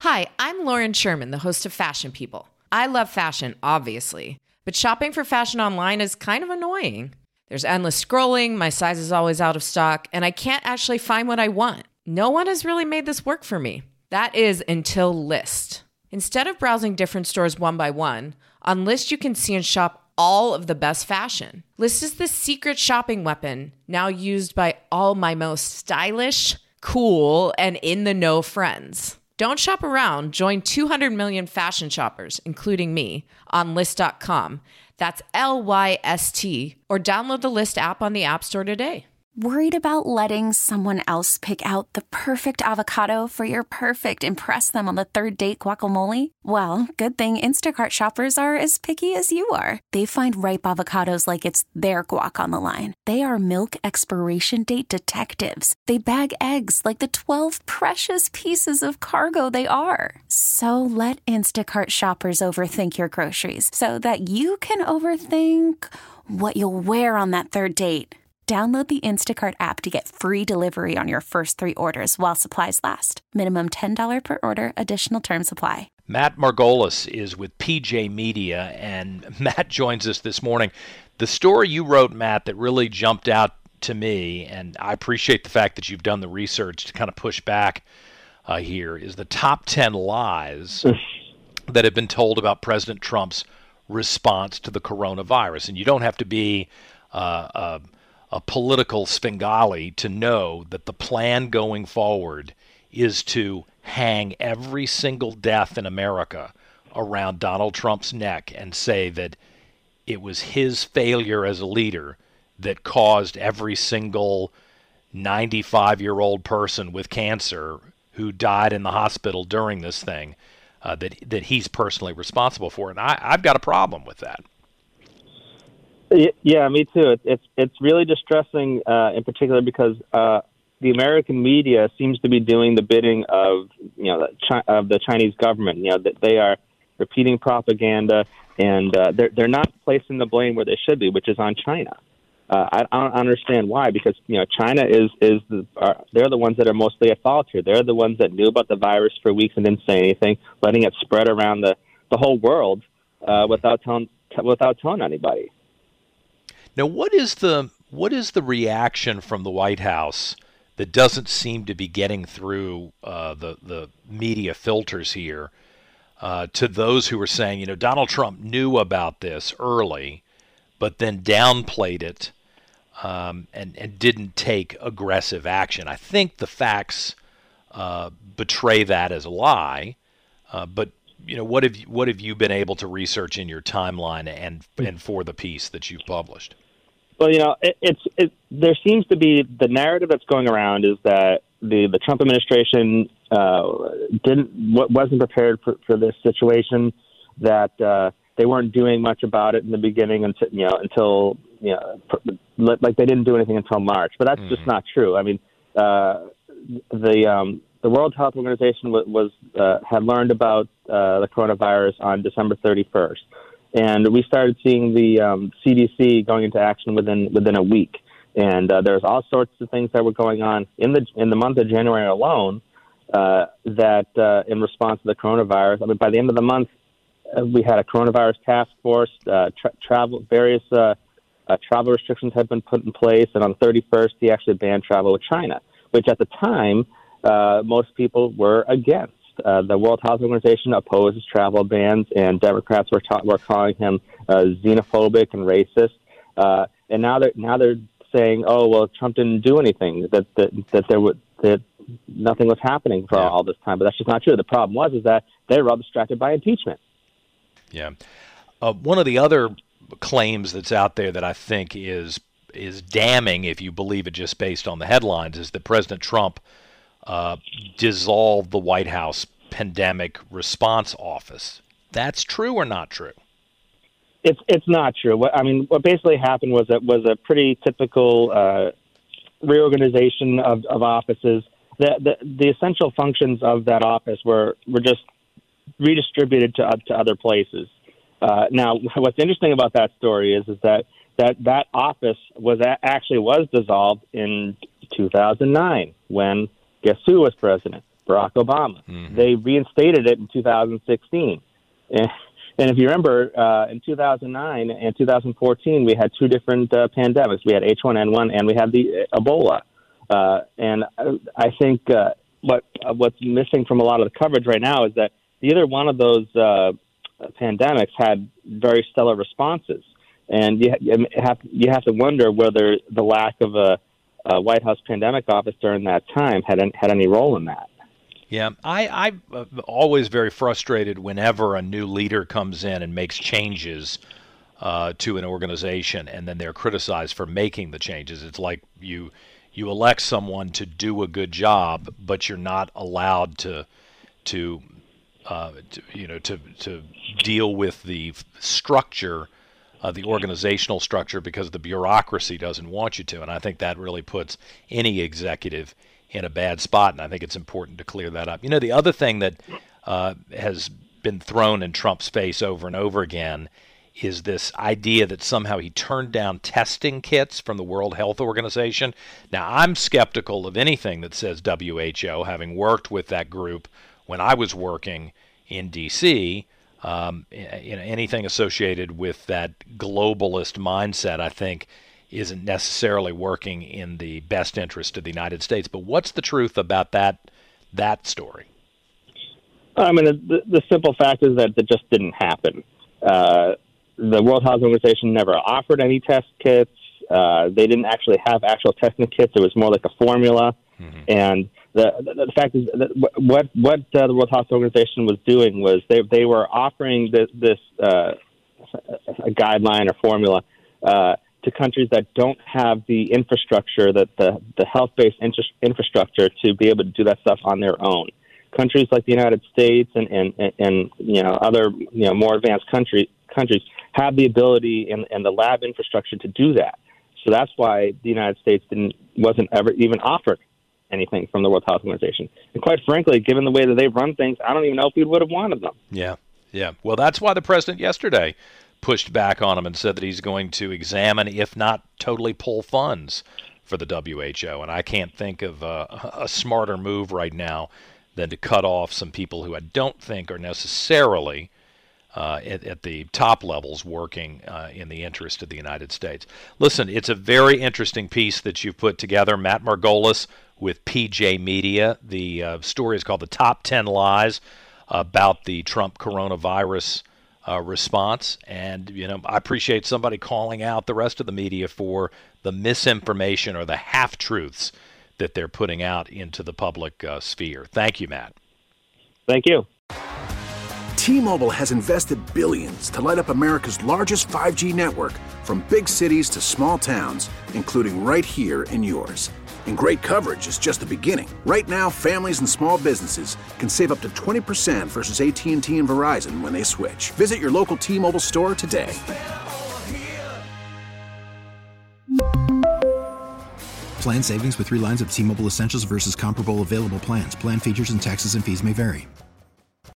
Hi, I'm Lauren Sherman, the host of Fashion People. I love fashion, obviously, but shopping for fashion online is kind of annoying. There's endless scrolling, my size is always out of stock, and I can't actually find what I want. No one has really made this work for me. That is until Lyst. Instead of browsing different stores one by one, on Lyst you can see and shop all of the best fashion. Lyst is the secret shopping weapon, now used by all my most stylish, cool, and in-the-know friends. Don't shop around. Join 200 million fashion shoppers, including me, on Lyst.com. That's Lyst, or download the Lyst app on the App Store today. Worried about letting someone else pick out the perfect avocado for your perfect impress them on the third date guacamole? Well, good thing Instacart shoppers are as picky as you are. They find ripe avocados like it's their guac on the line. They are milk expiration date detectives. They bag eggs like the 12 precious pieces of cargo they are. So let Instacart shoppers overthink your groceries so that you can overthink what you'll wear on that third date. Download the Instacart app to get free delivery on your first 3 orders while supplies last. Minimum $10 per order. Additional terms apply. Matt Margolis is with PJ Media, and Matt joins us this morning. The story you wrote, Matt, that really jumped out to me, and I appreciate the fact that you've done the research to kind of push back here, is the top 10 lies that have been told about President Trump's response to the coronavirus. And you don't have to be a political Svengali to know that the plan going forward is to hang every single death in America around Donald Trump's neck and say that it was his failure as a leader that caused every single 95-year-old person with cancer who died in the hospital during this thing, that he's personally responsible for. And I've got a problem with that. Yeah, me too. It's really distressing, in particular because the American media seems to be doing the bidding of the Chinese government. That they are repeating propaganda, and they're not placing the blame where they should be, which is on China. I don't understand why, because China they're the ones that are mostly at fault here. They're the ones that knew about the virus for weeks and didn't say anything, letting it spread around the whole world without telling anybody. Now, what is the reaction from the White House that doesn't seem to be getting through the media filters here to those who are saying, Donald Trump knew about this early, but then downplayed it and didn't take aggressive action? I think the facts betray that as a lie, but what have you been able to research in your timeline and for the piece that you've published? Well, there seems to be the narrative that's going around is that the Trump administration wasn't prepared for this situation, that they weren't doing much about it in the beginning until like they didn't do anything until March. But that's just not true. I mean, the World Health Organization had learned about the coronavirus on December 31st. And we started seeing the CDC going into action within a week. And there's all sorts of things that were going on in the month of January alone that in response to the coronavirus. I mean, by the end of the month, we had a coronavirus task force. Various travel restrictions had been put in place. And on the 31st, he actually banned travel with China, which at the time most people were against. The World Health Organization opposes travel bans, and Democrats were calling him xenophobic and racist. And now they're saying, "Oh, well, Trump didn't do anything. That nothing was happening for all this time." But that's just not true. The problem is that they were all distracted by impeachment. Yeah. One of the other claims that's out there that I think is damning, if you believe it just based on the headlines, is that President Trump dissolved the White House Pandemic Response Office. That's true or not true? It's not true. What basically happened was a pretty typical reorganization of offices. The essential functions of that office were just redistributed to other places. Now, what's interesting about that story is that office was dissolved in 2009 when guess who was president? Barack Obama. Mm-hmm. They reinstated it in 2016. And if you remember, in 2009 and 2014, we had two different pandemics. We had H1N1 and we had the Ebola. And I think what's missing from a lot of the coverage right now is that either one of those pandemics had very stellar responses. And you have to wonder whether the lack of a White House pandemic office during that time had any role in that. Yeah, I'm always very frustrated whenever a new leader comes in and makes changes to an organization, and then they're criticized for making the changes. It's like you elect someone to do a good job, but you're not allowed to deal with the structure, the organizational structure, because the bureaucracy doesn't want you to. And I think that really puts any executive in a bad spot, and I think it's important to clear that up. The other thing that has been thrown in Trump's face over and over again is this idea that somehow he turned down testing kits from the World Health Organization. Now, I'm skeptical of anything that says WHO, having worked with that group when I was working in D.C., anything associated with that globalist mindset, I think, isn't necessarily working in the best interest of the United States. But what's the truth about that story? I mean, the simple fact is that it just didn't happen. The World Health Organization never offered any test kits. They didn't actually have actual testing kits. It was more like a formula. Mm-hmm. And the fact is that what the World Health Organization was doing was they were offering this a guideline or formula to countries that don't have the infrastructure, that the health-based infrastructure to be able to do that stuff on their own. Countries like the United States and other more advanced countries have the ability and the lab infrastructure to do that. So that's why the United States wasn't ever even offered anything from the World Health Organization. And quite frankly, given the way that they've run things, I don't even know if we would have wanted them. Yeah. Well, that's why the president yesterday pushed back on him and said that he's going to examine, if not totally pull funds for the WHO. And I can't think of a smarter move right now than to cut off some people who I don't think are necessarily at the top levels working in the interest of the United States. Listen, it's a very interesting piece that you've put together, Matt Margolis with PJ Media. The story is called The Top 10 Lies About the Trump Coronavirus Response. And, I appreciate somebody calling out the rest of the media for the misinformation or the half-truths that they're putting out into the public sphere. Thank you, Matt. Thank you. T-Mobile has invested billions to light up America's largest 5G network, from big cities to small towns, including right here in yours. And great coverage is just the beginning. Right now, families and small businesses can save up to 20% versus AT&T and Verizon when they switch. Visit your local T-Mobile store today. Plan savings with 3 lines of T-Mobile Essentials versus comparable available plans. Plan features and taxes and fees may vary.